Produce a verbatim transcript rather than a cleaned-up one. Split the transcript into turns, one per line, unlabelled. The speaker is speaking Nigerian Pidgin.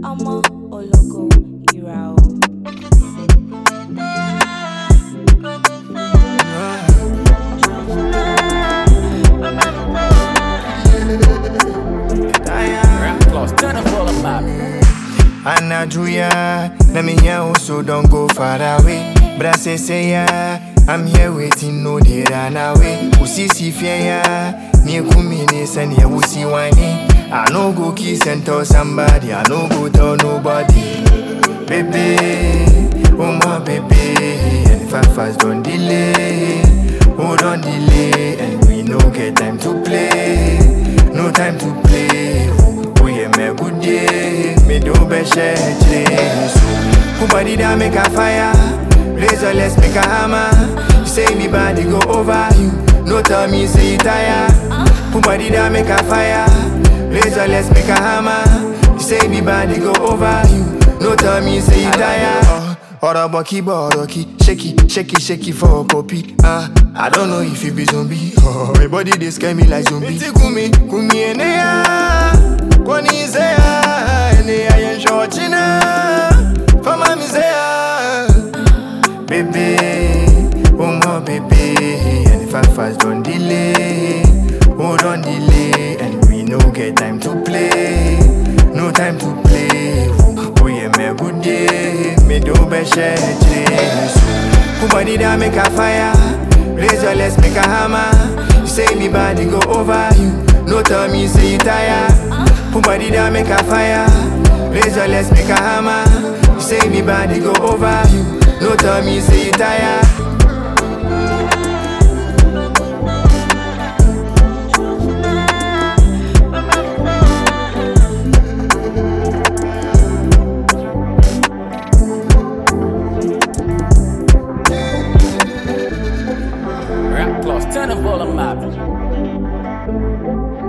Omo Ologo Irao.
Anna Julia, let me hear so don't go far away. But I say, say yeah, I'm here waiting, no they run away. Usisi fear, near Kuminis and here we see whining. I no go kiss and tell somebody, I no go tell nobody. Baby, oh my baby, and if I fast don't delay, oh don't delay, and we no get time to play, no time to play. Oh yeah, me good day, me do be share so. Somebody that make a fire, razor let's make a hammer. You say me body go over you, no tell me say you tired. Somebody that make a fire, razor let's make a hammer. You say me body go over you, no tell me say you tired. Or about keyboard, okay, shaky, shaky, shaky for a copy. Ah, I don't know if you be zombie. Oh, my body they scare me like zombie. It's kumi, kumi enea, kwani zea, enea yen shortina, for my misea. Baby, oh my baby, and if I fast don't delay, oh don't delay, and we no get time to play, no time to play. Oh yeah, me good day, me do be share so. Somebody that make a fire, razor let's make a hammer. You say me body go over you, no tell me say you tired. Somebody that make a fire, razor let's make a hammer. You say me body go over you, no tell me say you tired.
Turn the volume up.